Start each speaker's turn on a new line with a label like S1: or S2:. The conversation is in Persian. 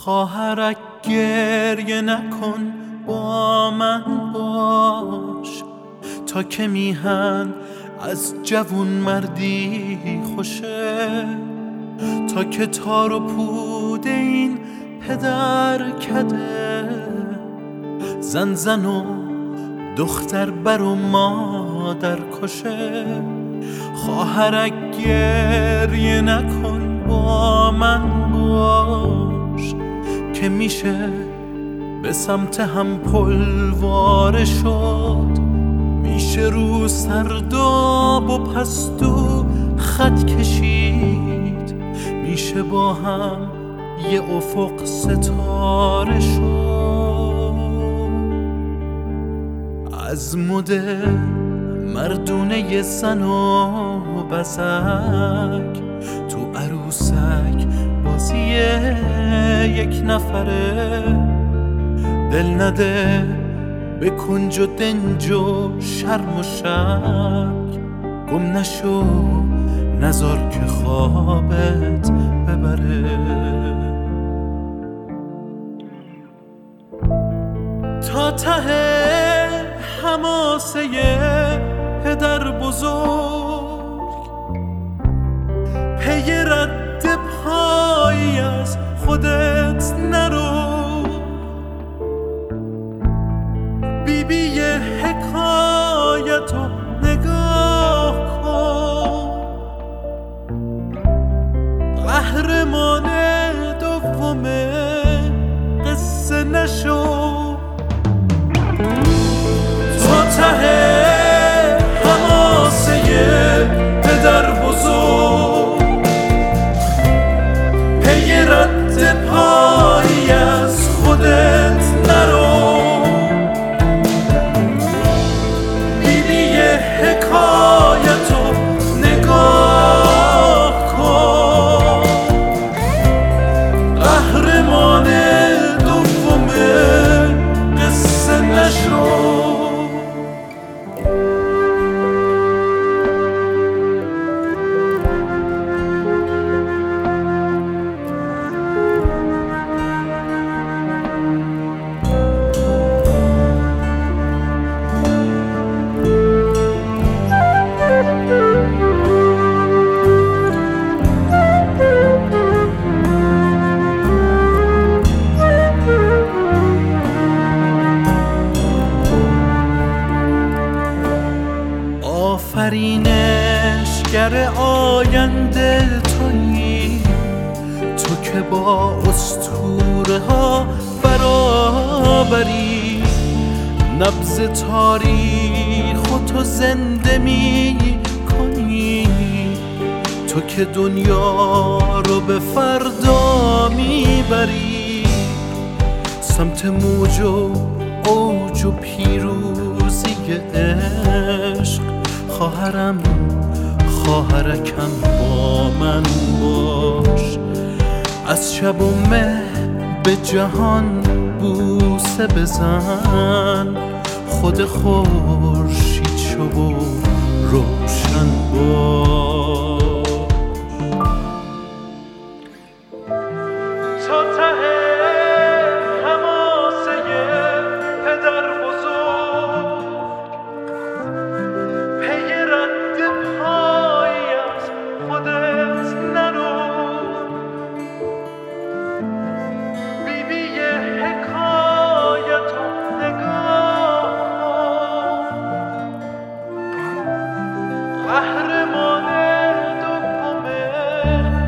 S1: خواهرک گریه نکن با من باش، تا که میهن از جوون مردی خوشه، تا که تار و پود این پدر کده، زن و دختر بر و مادر کشه. خواهرک گریه نکن با من باش، که میشه به سمت هم پلواره شد، میشه رو سرداب و پستو خط کشید، میشه با هم یه افق ستاره شد. از مده مردونه زن و بزک، تو عروسک بازی یک نفره، دل نده به کنج و دنج و شرم و شک، گم نشو نذار که خوابت ببره. تا ته حماسه پدر بزرگ، پی رد پایی از خودت نرو، بیبی حکایتو نگاه کن، قهرمان دوم قصه نشو. تا ته حماسه پدر بزرگ، پی رد پایی از خودت نرو، بیبی حکایتو نگاه کن، قهرمان دوم قصه نشو. آفرینشگر آینده تویی، تو که با اسطوره ها برابری، نبض تاریخ و تو زنده می کنی، تو که دنیا رو به فردا میبری، سمت موج و اوج و پیروزی عشق. خواهرکم با من باش، از شب و مه به جهان بوسه بزن، خود خورشید شو و روشن باش. تا ته حماسه پدر بزرگ، پی رد پایی از خودت نرو، بیبی حکایتو نگاه کن، قهرمان دوم